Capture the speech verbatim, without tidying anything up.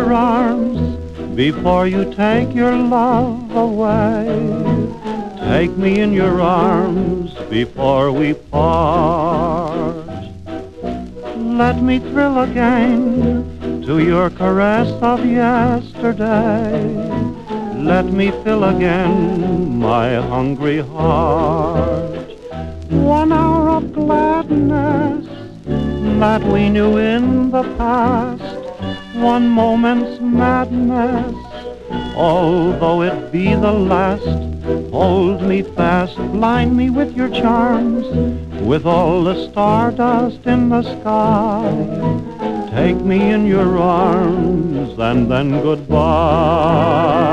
your arms before you take your love away. Take me in your arms before we part. Let me thrill again to your caress of yesterday. Let me fill again my hungry heart. One hour of gladness that we knew in the past, one moment's madness, although it be the last. Hold me fast, blind me with your charms, with all the stardust in the sky. Take me in your arms and then goodbye.